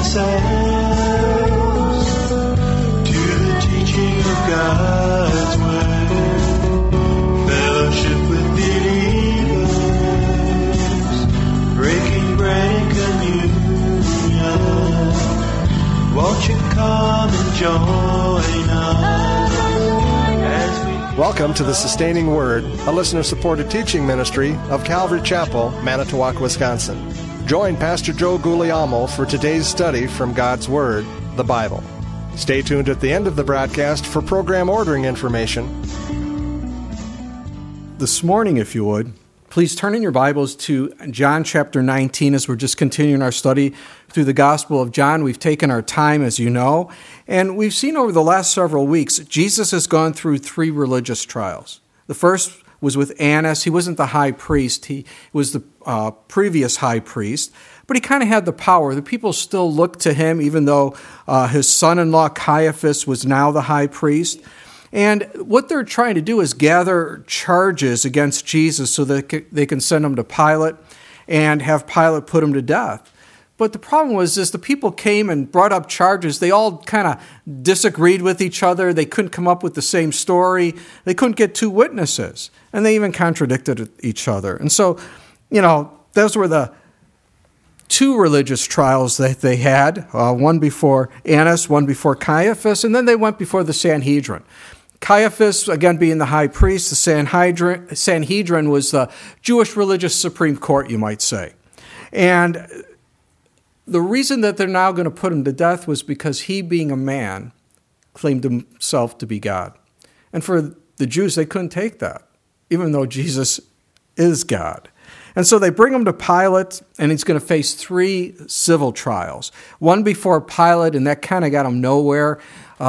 ourselves to the teaching of God's Word, fellowship with believers, breaking bread and communion. Won't you come and join us as we... Welcome to the Sustaining Word, a listener-supported teaching ministry of Calvary Chapel, Manitowoc, Wisconsin. Join Pastor Joe Guglielmo for today's study from God's Word, the Bible. Stay tuned at the end of the broadcast for program ordering information. This morning, if you would, please turn in your Bibles to John chapter 19 as we're just continuing our study through the Gospel of John. We've taken our time, as you know, and we've seen over the last several weeks, Jesus has gone through 3 religious trials. The first was with Annas. He wasn't the high priest. He was the previous high priest, but he kind of had the power. The people still looked to him, even though his son-in-law Caiaphas was now the high priest. And what they're trying to do is gather charges against Jesus so that they can send him to Pilate and have Pilate put him to death. But the problem was the people came and brought up charges. They all kind of disagreed with each other. They couldn't come up with the same story. They couldn't get 2 witnesses. And they even contradicted each other. And so, those were the 2 religious trials that they had, one before Annas, one before Caiaphas, and then they went before the Sanhedrin. Caiaphas, again, being the high priest, the Sanhedrin was the Jewish religious Supreme Court, you might say. And the reason that they're now going to put him to death was because he, being a man, claimed himself to be God. And for the Jews, they couldn't take that, even though Jesus is God. And so they bring him to Pilate, and he's going to face 3 civil trials. One before Pilate, and that kind of got him nowhere.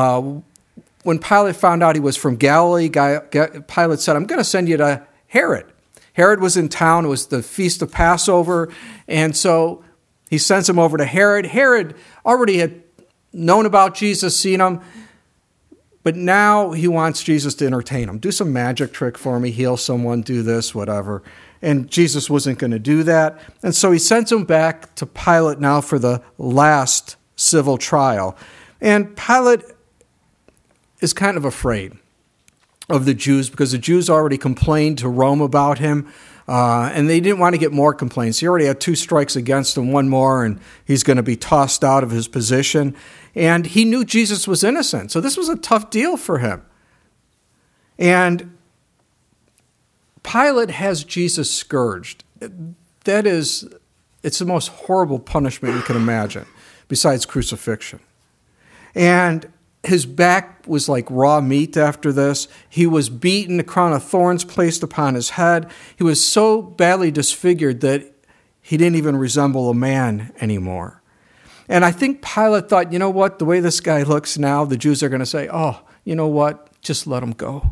When Pilate found out he was from Galilee, Pilate said, I'm going to send you to Herod. Herod was in town. It was the Feast of Passover. And so he sends him over to Herod. Herod already had known about Jesus, seen him, but now he wants Jesus to entertain him. Do some magic trick for me, heal someone, do this, whatever. And Jesus wasn't going to do that. And so he sends him back to Pilate now for the last civil trial. And Pilate is kind of afraid of the Jews because the Jews already complained to Rome about him. And they didn't want to get more complaints. He already had 2 strikes against him, one more, and he's going to be tossed out of his position. And he knew Jesus was innocent, so this was a tough deal for him. And Pilate has Jesus scourged. It's the most horrible punishment you can imagine, besides crucifixion. And his back was like raw meat after this. He was beaten, a crown of thorns placed upon his head. He was so badly disfigured that he didn't even resemble a man anymore. And I think Pilate thought, you know what, the way this guy looks now, the Jews are going to say, oh, you know what, just let him go.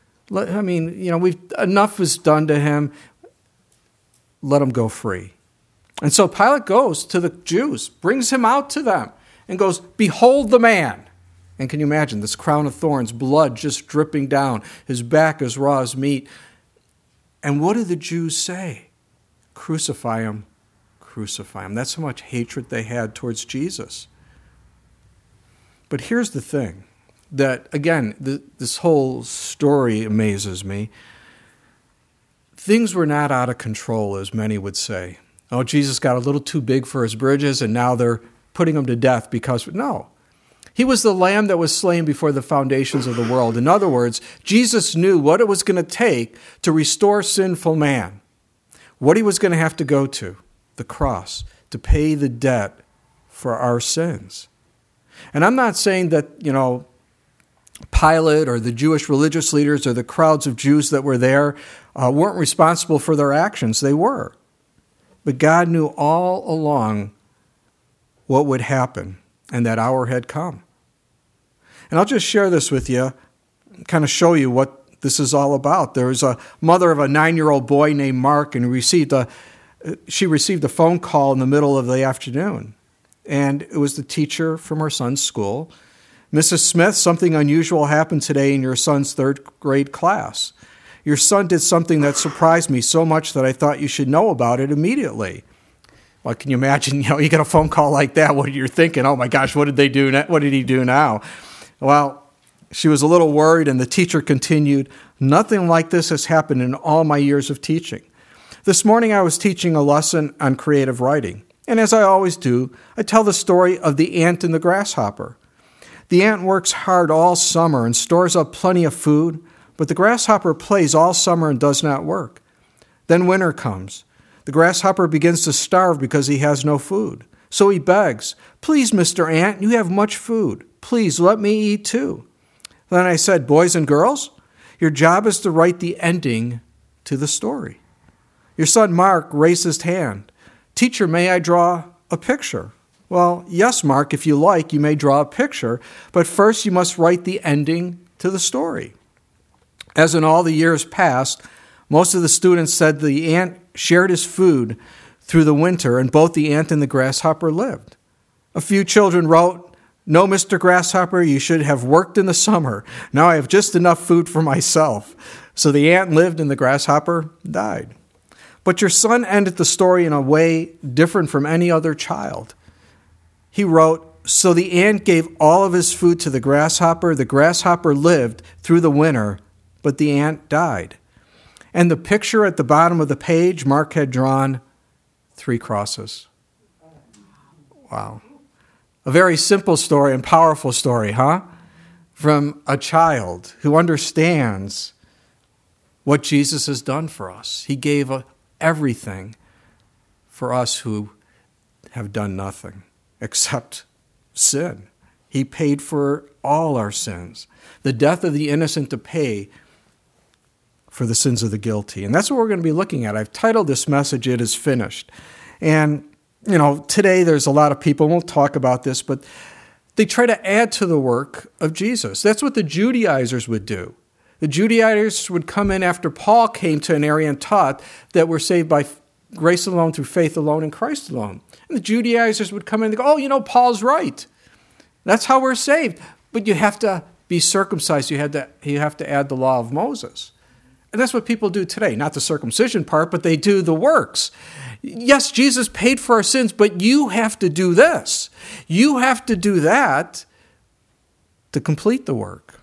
Enough is done to him. Let him go free. And so Pilate goes to the Jews, brings him out to them, and goes, behold the man. And can you imagine this crown of thorns, blood just dripping down, his back as raw as meat. And what do the Jews say? Crucify him, crucify him. That's how much hatred they had towards Jesus. But here's the thing, that again, this whole story amazes me. Things were not out of control, as many would say. Oh, Jesus got a little too big for his bridges, and now they're putting him to death because, no. He was the lamb that was slain before the foundations of the world. In other words, Jesus knew what it was going to take to restore sinful man, what he was going to have to go to, the cross, to pay the debt for our sins. And I'm not saying that, Pilate or the Jewish religious leaders or the crowds of Jews that were there weren't responsible for their actions. They were. But God knew all along what would happen, and that hour had come. And I'll just share this with you, kind of show you what this is all about. There was a mother of a 9-year-old boy named Mark, and she received a phone call in the middle of the afternoon. And it was the teacher from her son's school. Mrs. Smith, something unusual happened today in your son's 3rd grade class. Your son did something that surprised me so much that I thought you should know about it immediately. Well, can you imagine, you get a phone call like that, what you're thinking, oh my gosh, what did they do? What did he do now? Well, she was a little worried, and the teacher continued, nothing like this has happened in all my years of teaching. This morning I was teaching a lesson on creative writing, and as I always do, I tell the story of the ant and the grasshopper. The ant works hard all summer and stores up plenty of food, but the grasshopper plays all summer and does not work. Then winter comes. The grasshopper begins to starve because he has no food. So he begs, please, Mr. Ant, you have much food. Please let me eat too. Then I said, boys and girls, your job is to write the ending to the story. Your son Mark raised his hand. Teacher, may I draw a picture? Well, yes, Mark, if you like, you may draw a picture, but first you must write the ending to the story. As in all the years past, most of the students said the ant shared his food through the winter, and both the ant and the grasshopper lived. A few children wrote, no, Mr. Grasshopper, you should have worked in the summer. Now I have just enough food for myself. So the ant lived and the grasshopper died. But your son ended the story in a way different from any other child. He wrote, so the ant gave all of his food to the grasshopper lived through the winter, but the ant died. And the picture at the bottom of the page, Mark had drawn 3 crosses. Wow. A very simple story and powerful story, huh? From a child who understands what Jesus has done for us. He gave everything for us who have done nothing except sin. He paid for all our sins. The death of the innocent to pay for the sins of the guilty. And that's what we're going to be looking at. I've titled this message, It Is Finished. And, today there's a lot of people, and we'll talk about this, but they try to add to the work of Jesus. That's what the Judaizers would do. The Judaizers would come in after Paul came to an area and taught that we're saved by grace alone, through faith alone, in Christ alone. And the Judaizers would come in and go, Paul's right. That's how we're saved. But you have to be circumcised. You have to add the law of Moses. And that's what people do today. Not the circumcision part, but they do the works. Yes, Jesus paid for our sins, but you have to do this. You have to do that to complete the work.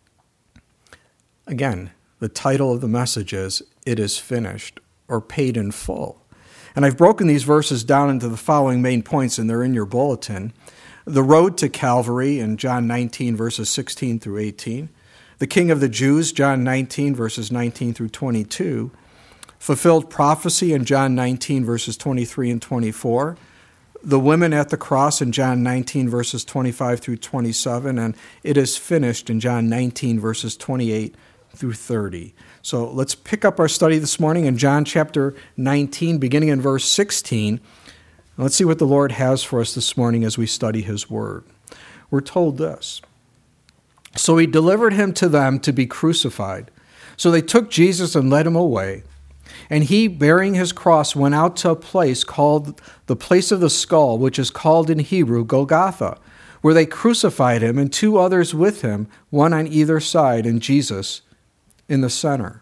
Again, the title of the message is, It Is Finished, or Paid in Full. And I've broken these verses down into the following main points, and they're in your bulletin. The road to Calvary in John 19, verses 16 through 18. The King of the Jews, John 19, verses 19 through 22. Fulfilled prophecy in John 19, verses 23 and 24. The women at the cross in John 19, verses 25 through 27. And it is finished in John 19, verses 28 through 30. So let's pick up our study this morning in John chapter 19, beginning in verse 16. Let's see what the Lord has for us this morning as we study his word. We're told this. So he delivered him to them to be crucified. So they took Jesus and led him away. And he, bearing his cross, went out to a place called the place of the skull, which is called in Hebrew Golgotha, where they crucified him and 2 others with him, one on either side, and Jesus in the center.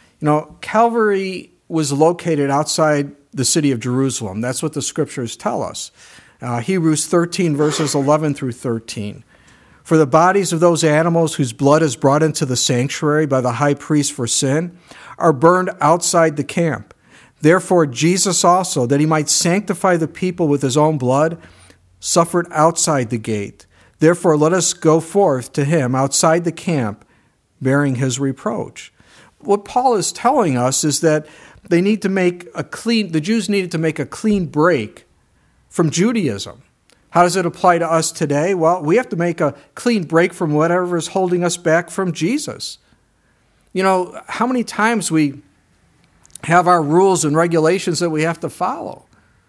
Calvary was located outside the city of Jerusalem. That's what the scriptures tell us. Hebrews 13, verses 11 through 13. For the bodies of those animals whose blood is brought into the sanctuary by the high priest for sin are burned outside the camp. Therefore Jesus also, that he might sanctify the people with his own blood, suffered outside the gate. Therefore let us go forth to him outside the camp, bearing his reproach. What Paul is telling us is that the Jews needed to make a clean break from Judaism. How does it apply to us today? Well, we have to make a clean break from whatever is holding us back from Jesus. How many times we have our rules and regulations that we have to follow.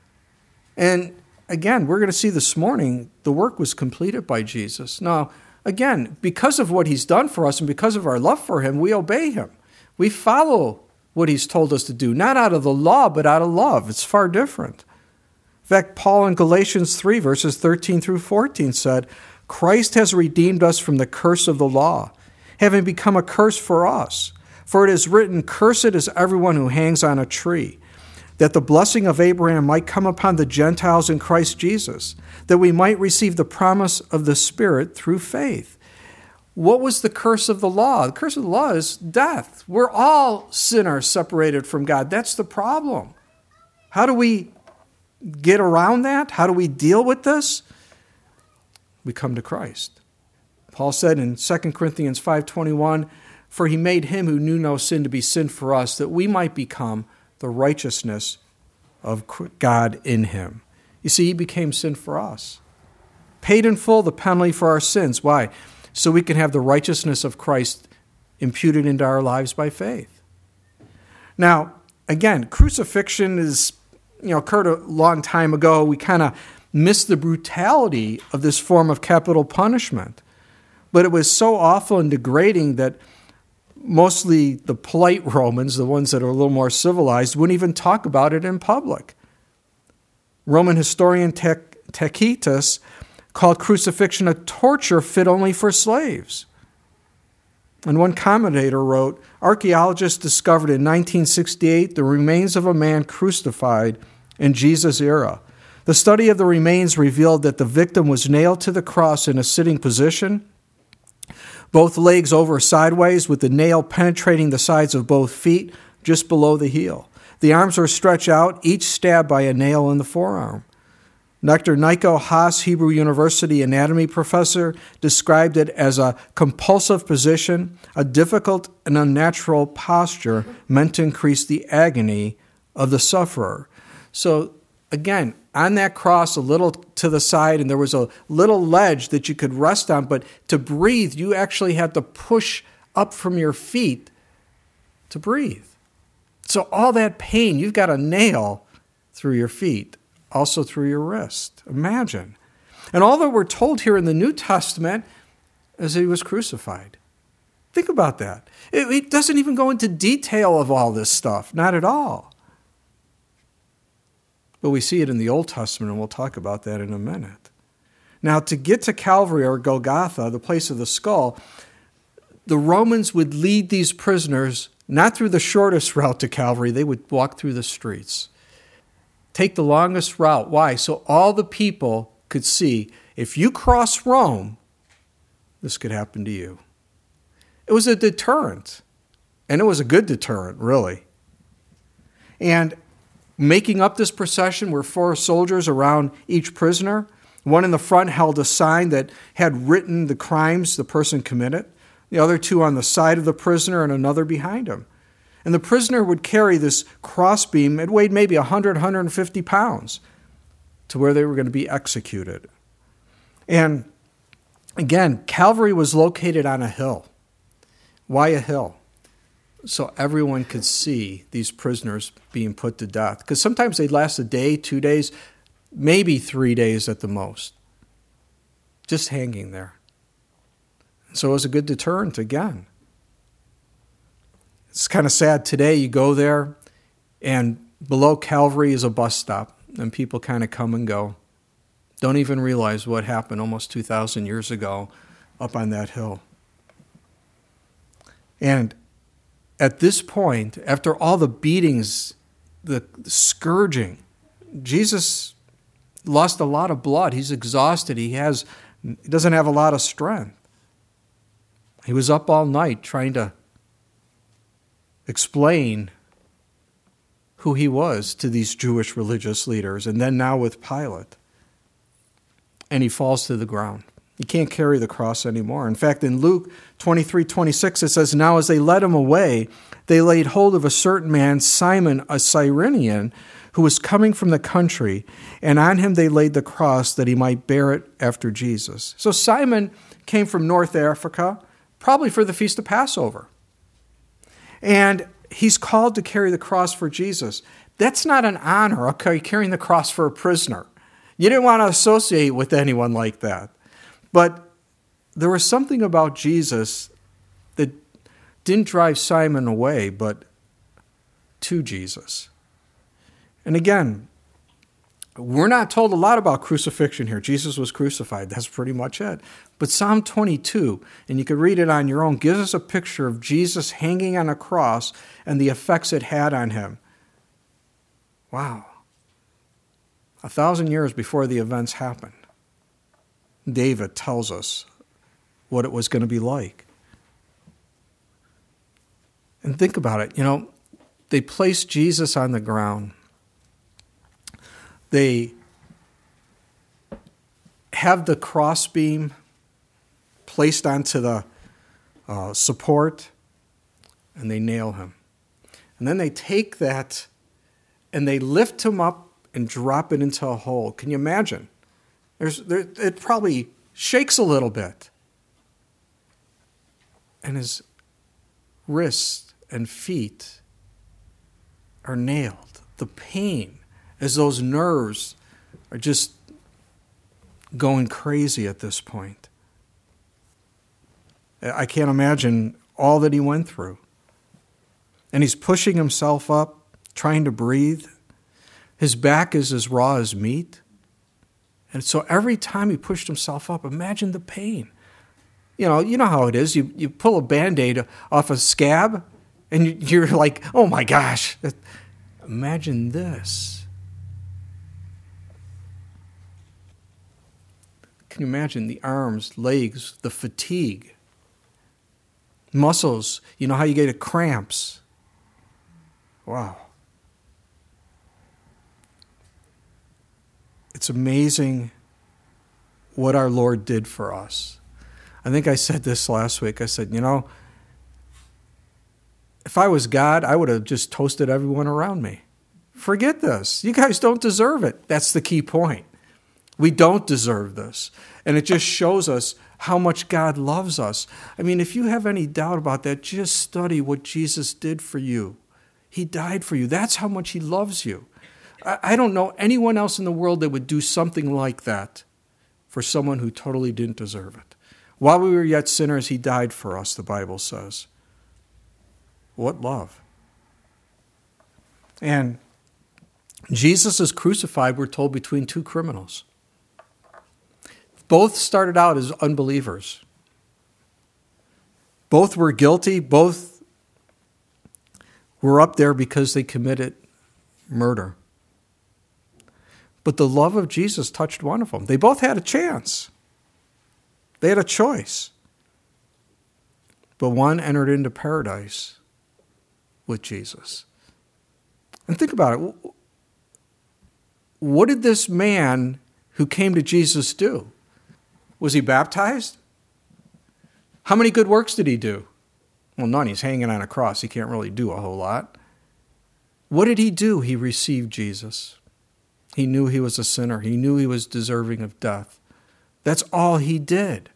And again, we're going to see this morning, the work was completed by Jesus. Now, again, because of what he's done for us and because of our love for him, we obey him. We follow what he's told us to do, not out of the law, but out of love. It's far different. In fact, Paul in Galatians 3, verses 13 through 14 said, Christ has redeemed us from the curse of the law, having become a curse for us. For it is written, Cursed is everyone who hangs on a tree, that the blessing of Abraham might come upon the Gentiles in Christ Jesus, that we might receive the promise of the Spirit through faith. What was the curse of the law? The curse of the law is death. We're all sinners separated from God. That's the problem. How do we get around that? How do we deal with this? We come to Christ. Paul said in 2 Corinthians 5:21, "For he made him who knew no sin to be sin for us, that we might become the righteousness of God in him." You see, he became sin for us. Paid in full the penalty for our sins. Why? So we can have the righteousness of Christ imputed into our lives by faith. Now, again, crucifixion occurred a long time ago. We kind of missed the brutality of this form of capital punishment. But it was so awful and degrading that mostly the polite Romans, the ones that are a little more civilized, wouldn't even talk about it in public. Roman historian Tacitus called crucifixion a torture fit only for slaves. And one commentator wrote, "Archaeologists discovered in 1968 the remains of a man crucified in Jesus' era. The study of the remains revealed that the victim was nailed to the cross in a sitting position, both legs over sideways, with the nail penetrating the sides of both feet just below the heel. The arms were stretched out, each stabbed by a nail in the forearm." Dr. Nico Haas, Hebrew University anatomy professor, described it as a compulsive position, a difficult and unnatural posture meant to increase the agony of the sufferer. So again, on that cross, a little to the side, and there was a little ledge that you could rest on, but to breathe, you actually had to push up from your feet to breathe. So all that pain, you've got a nail through your feet, also through your wrist. Imagine. And all that we're told here in the New Testament is that he was crucified. Think about that. It doesn't even go into detail of all this stuff, not at all. But we see it in the Old Testament, and we'll talk about that in a minute. Now, to get to Calvary or Golgotha, the place of the skull, the Romans would lead these prisoners not through the shortest route to Calvary. They would walk through the streets. Take the longest route. Why? So all the people could see, if you cross Rome, this could happen to you. It was a deterrent, and it was a good deterrent, really. And making up this procession were 4 soldiers around each prisoner. One in the front held a sign that had written the crimes the person committed. The other 2 on the side of the prisoner and another behind him. And the prisoner would carry this crossbeam. It weighed maybe 100, 150 pounds to where they were going to be executed. And again, Calvary was located on a hill. Why a hill? So everyone could see these prisoners being put to death. Because sometimes they'd last a day, 2 days, maybe 3 days at the most, just hanging there. So it was a good deterrent again. It's kind of sad today. You go there, and below Calvary is a bus stop, and people kind of come and go. Don't even realize what happened almost 2,000 years ago up on that hill. And at this point, after all the beatings, the scourging, Jesus lost a lot of blood. He's exhausted. He doesn't have a lot of strength. He was up all night trying to explain who he was to these Jewish religious leaders, and then now with Pilate. And he falls to the ground. He can't carry the cross anymore. In fact, in Luke 23:26, it says, "Now as they led him away, they laid hold of a certain man, Simon, a Cyrenian, who was coming from the country, and on him they laid the cross that he might bear it after Jesus." So Simon came from North Africa, probably for the Feast of Passover. And he's called to carry the cross for Jesus. That's not an honor, okay, carrying the cross for a prisoner. You didn't want to associate with anyone like that. But there was something about Jesus that didn't drive Simon away, but to Jesus. And again, we're not told a lot about crucifixion here. Jesus was crucified. That's pretty much it. But Psalm 22, and you can read it on your own, gives us a picture of Jesus hanging on a cross and the effects it had on him. Wow. 1,000 years before the events happened, David tells us what it was going to be like. And think about it. They placed Jesus on the ground. They have the crossbeam placed onto the support, and they nail him. And then they take that and they lift him up and drop it into a hole. Can you imagine? It probably shakes a little bit. And his wrists and feet are nailed. The pain, as those nerves are just going crazy at this point. I can't imagine all that he went through. And he's pushing himself up, trying to breathe. His back is as raw as meat. And so every time he pushed himself up, imagine the pain. You know how it is. You pull a Band-Aid off a scab, and you're like, oh my gosh. Imagine this. Can you imagine the arms, legs, the fatigue? Muscles, you know how you get cramps. Wow. It's amazing what our Lord did for us. I think I said this last week. I said, if I was God, I would have just toasted everyone around me. Forget this. You guys don't deserve it. That's the key point. We don't deserve this. And it just shows us how much God loves us. I mean, if you have any doubt about that, just study what Jesus did for you. He died for you. That's how much he loves you. I don't know anyone else in the world that would do something like that for someone who totally didn't deserve it. While we were yet sinners, he died for us, the Bible says. What love. And Jesus is crucified, we're told, between two criminals. Both started out as unbelievers. Both were guilty. Both were up there because they committed murder. But the love of Jesus touched one of them. They both had a chance. They had a choice. But one entered into paradise with Jesus. And think about it. What did this man who came to Jesus do? Was he baptized? How many good works did he do? Well, none. He's hanging on a cross. He can't really do a whole lot. What did he do? He received Jesus. He knew he was a sinner. He knew he was deserving of death. That's all he did.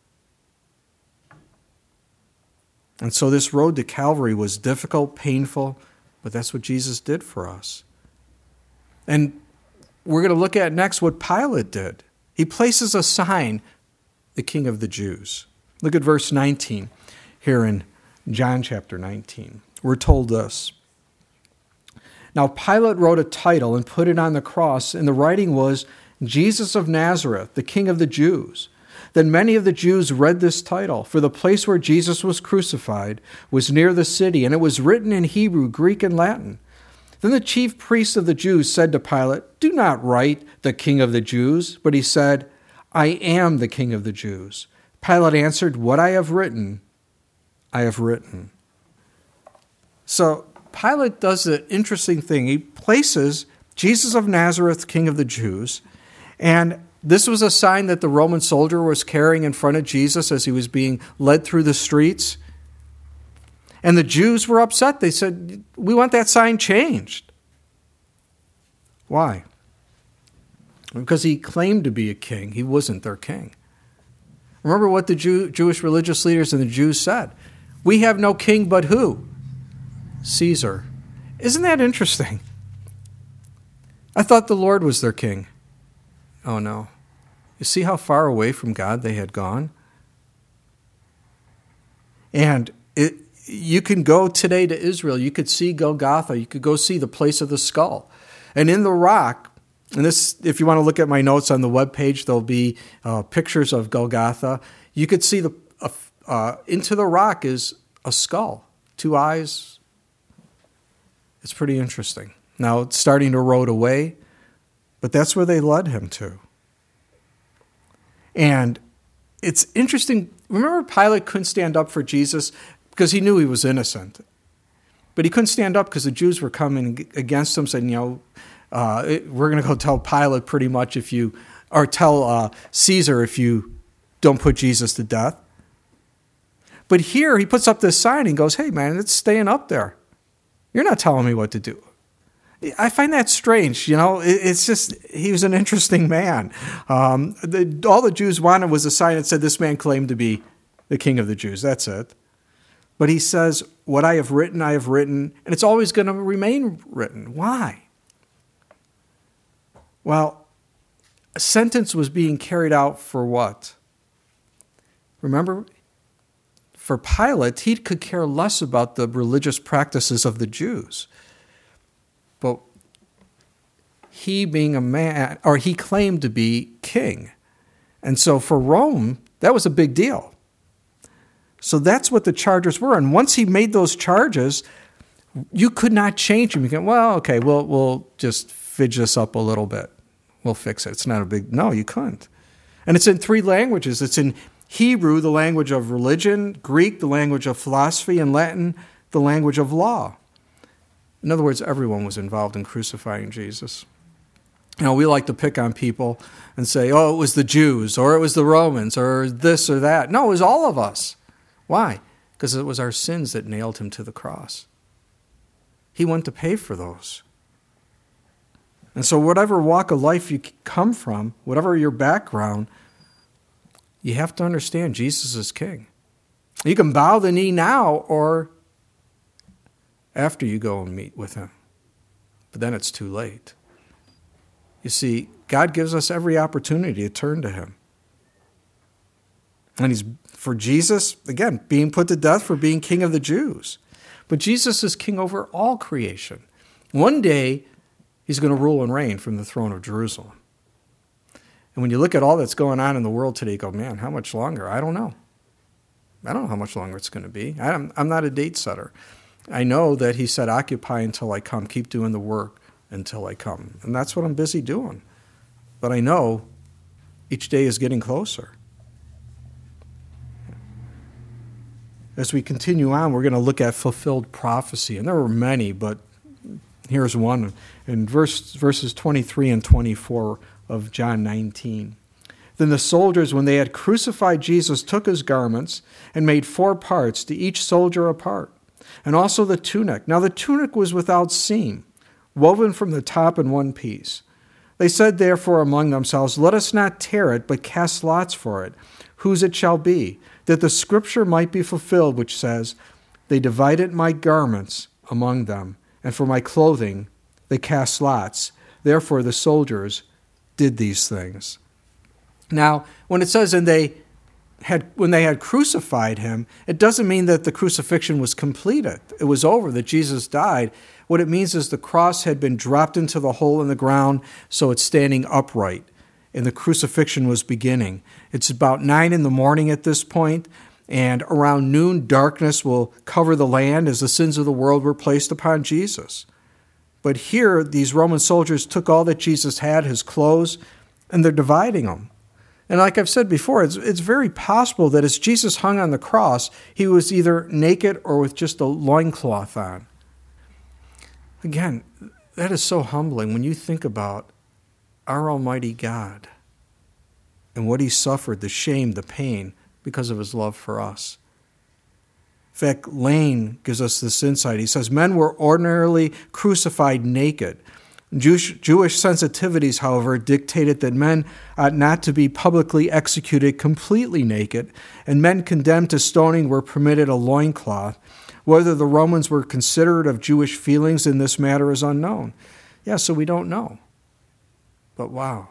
And so this road to Calvary was difficult, painful, but that's what Jesus did for us. And we're going to look at next what Pilate did. He places a sign, the King of the Jews. Look at verse 19 here in John chapter 19. We're told this. Now Pilate wrote a title and put it on the cross, and the writing was, Jesus of Nazareth, the King of the Jews. Then many of the Jews read this title, for the place where Jesus was crucified was near the city, and it was written in Hebrew, Greek, and Latin. Then the chief priests of the Jews said to Pilate, do not write the King of the Jews. But he said, I am the King of the Jews. Pilate answered, what I have written, I have written. So Pilate does an interesting thing. He places Jesus of Nazareth, King of the Jews, and this was a sign that the Roman soldier was carrying in front of Jesus as he was being led through the streets. And the Jews were upset. They said, we want that sign changed. Why? Because he claimed to be a king. He wasn't their king. Remember what the Jewish religious leaders and the Jews said. We have no king but who? Caesar. Isn't that interesting? I thought the Lord was their king. Oh no. You see how far away from God they had gone? And you can go today to Israel. You could see Golgotha. You could go see the place of the skull. And in the rock, and this, if you want to look at my notes on the webpage, there'll be pictures of Golgotha. You could see into the rock is a skull, 2 eyes. It's pretty interesting. Now it's starting to erode away, but that's where they led him to. And it's interesting. Remember, Pilate couldn't stand up for Jesus because he knew he was innocent. But he couldn't stand up because the Jews were coming against him, saying, we're going to go tell Pilate pretty much or tell Caesar if you don't put Jesus to death. But here he puts up this sign and goes, hey, man, it's staying up there. You're not telling me what to do. I find that strange. It's just, he was an interesting man. All the Jews wanted was a sign that said this man claimed to be the king of the Jews. That's it. But he says, what I have written, and it's always going to remain written. Why? Well, a sentence was being carried out for what? Remember, for Pilate, he could care less about the religious practices of the Jews. But he being a man, or he claimed to be king. And so for Rome, that was a big deal. So that's what the charges were. And once he made those charges, you could not change them. You can, okay, we'll just fidge this up a little bit. We'll fix it. It's not a big... No, you couldn't. And it's in 3 languages. It's in Hebrew, the language of religion, Greek, the language of philosophy, and Latin, the language of law. In other words, everyone was involved in crucifying Jesus. We like to pick on people and say, it was the Jews, or it was the Romans, or this or that. No, it was all of us. Why? Because it was our sins that nailed him to the cross. He went to pay for those. And so whatever walk of life you come from, whatever your background, you have to understand Jesus is king. You can bow the knee now or after you go and meet with him. But then it's too late. You see, God gives us every opportunity to turn to him. And he's, for Jesus, again, being put to death for being king of the Jews. But Jesus is king over all creation. One day, he's going to rule and reign from the throne of Jerusalem. And when you look at all that's going on in the world today, you go, man, how much longer? I don't know. I don't know how much longer it's going to be. I'm not a date setter. I know that he said, occupy until I come. Keep doing the work until I come. And that's what I'm busy doing. But I know each day is getting closer. As we continue on, we're going to look at fulfilled prophecy. And there were many, but here's one in verses 23 and 24 of John 19. Then the soldiers, when they had crucified Jesus, took his garments and made 4 parts, to each soldier a part, and also the tunic. Now the tunic was without seam, woven from the top in one piece. They said therefore among themselves, let us not tear it, but cast lots for it, whose it shall be, that the scripture might be fulfilled, which says, they divided my garments among them, and for my clothing they cast lots. Therefore the soldiers did these things. Now, when it says, when they had crucified him, it doesn't mean that the crucifixion was completed. It was over, that Jesus died. What it means is the cross had been dropped into the hole in the ground, so it's standing upright, and the crucifixion was beginning. It's about 9 a.m. at this point, and around noon, darkness will cover the land as the sins of the world were placed upon Jesus. But here, these Roman soldiers took all that Jesus had, his clothes, and they're dividing them. And like I've said before, it's very possible that as Jesus hung on the cross, he was either naked or with just a loincloth on. Again, that is so humbling when you think about our Almighty God and what he suffered, the shame, the pain, because of his love for us. In fact, Lane gives us this insight. He says, men were ordinarily crucified naked. Jewish sensitivities, however, dictated that men ought not to be publicly executed completely naked, and men condemned to stoning were permitted a loincloth. Whether the Romans were considerate of Jewish feelings in this matter is unknown. Yeah, so we don't know. But wow.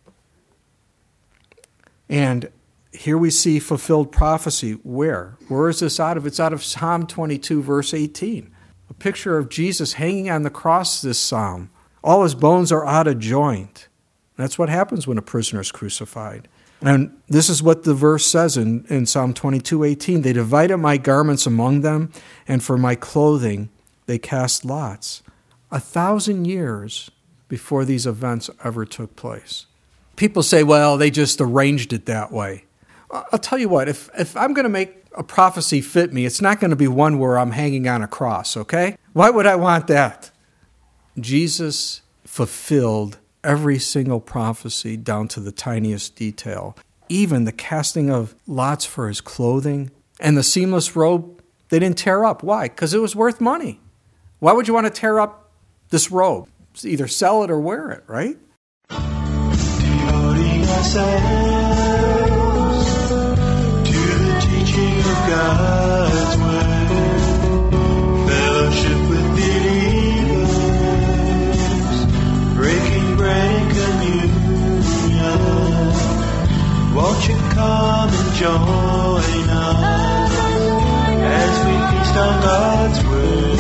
And here we see fulfilled prophecy. Where? Where is this out of? It's out of Psalm 22, verse 18. A picture of Jesus hanging on the cross, this psalm. All his bones are out of joint. That's what happens when a prisoner is crucified. And this is what the verse says in Psalm 22:18. They divided my garments among them, and for my clothing they cast lots. 1,000 years before these events ever took place. People say, well, they just arranged it that way. I'll tell you what, if I'm going to make a prophecy fit me, it's not going to be one where I'm hanging on a cross, okay? Why would I want that? Jesus fulfilled every single prophecy down to the tiniest detail. Even the casting of lots for his clothing and the seamless robe, they didn't tear up. Why? Because it was worth money. Why would you want to tear up this robe? Either sell it or wear it, right? Devoting ourselves to the teaching of God's word, fellowship with believers, breaking bread and communion. Won't you come and join us as we feast on God's word?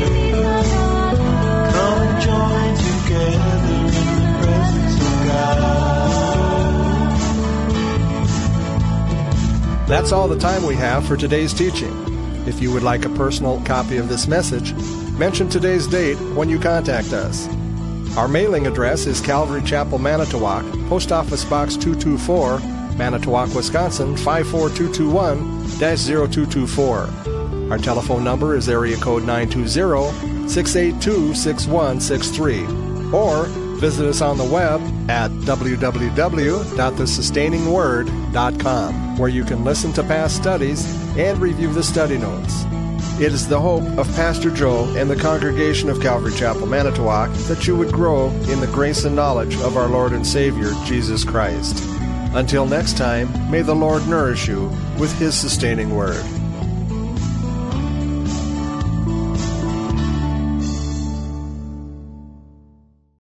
Come and join together in the presence of God. That's all the time we have for today's teaching. If you would like a personal copy of this message, mention today's date when you contact us. Our mailing address is Calvary Chapel, Manitowoc, Post Office Box 224, Manitowoc, Wisconsin 54221-0224. Our telephone number is area code 920-682-6163. Or visit us on the web at www.thesustainingsword.com, where you can listen to past studies and review the study notes. It is the hope of Pastor Joe and the congregation of Calvary Chapel, Manitowoc, that you would grow in the grace and knowledge of our Lord and Savior, Jesus Christ. Until next time, may the Lord nourish you with His sustaining word.